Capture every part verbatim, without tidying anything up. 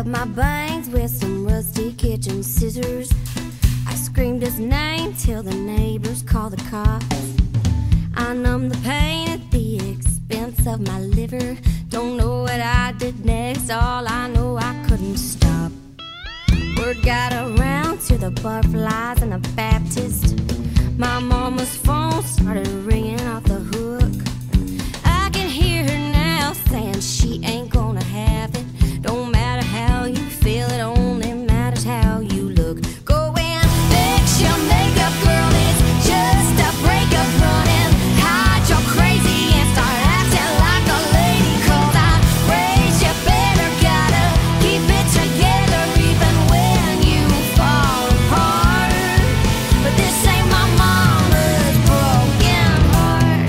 up my bangs with some rusty kitchen scissors. I screamed his name till the neighbors called the cops. I numbed the pain at the expense of my liver. Don't know what I did next, all I know I couldn't stop. Word got around to the butterflies and the Baptist. My mama's phone started ringing off the hook. I can hear her now saying she ain't gonna have it. Don't matter how you feel, it only matters how you look. Go and fix your makeup, girl, it's just a breakup running. Hide your crazy and start acting like a lady. Cause I raised you better, gotta keep it together even when you fall apart. But this ain't my mama's broken heart.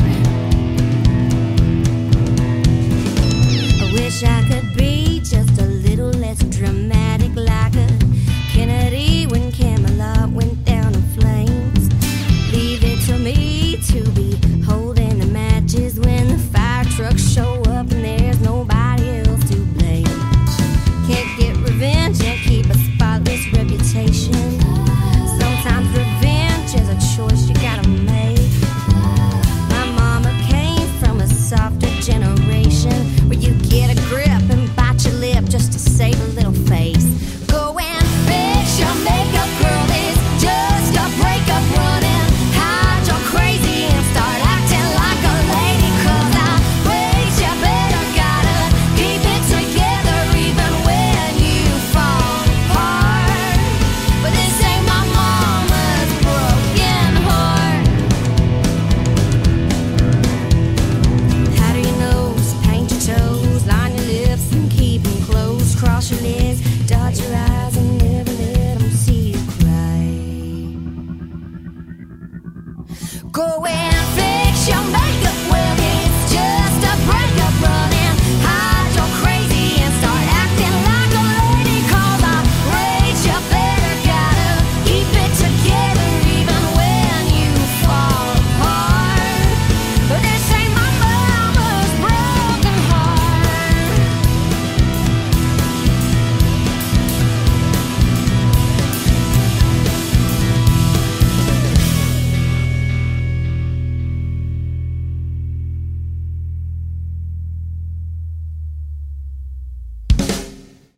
I wish I could be just a little less dramatic, like a Kennedy when Camelot went down in flames. Leave it to me to be holding the matches when the fire trucks show up and there's nobody else to blame. Can't get revenge and keep a spotless reputation. Sometimes revenge is a choice you gotta make. My mama came from a softer generation where you get a grip and bite your lip just to save a little face. Go and fix your makeup, girl, it's just a breakup running. Hide your crazy and start acting like a lady. Cause I raised you better, gotta keep it together even when you fall apart. But this ain't my mama's broken heart. Powder your nose, paint your toes, line your lips and keep them closed. Cross your legs, dot your eyes and never let them see you cry. Go away.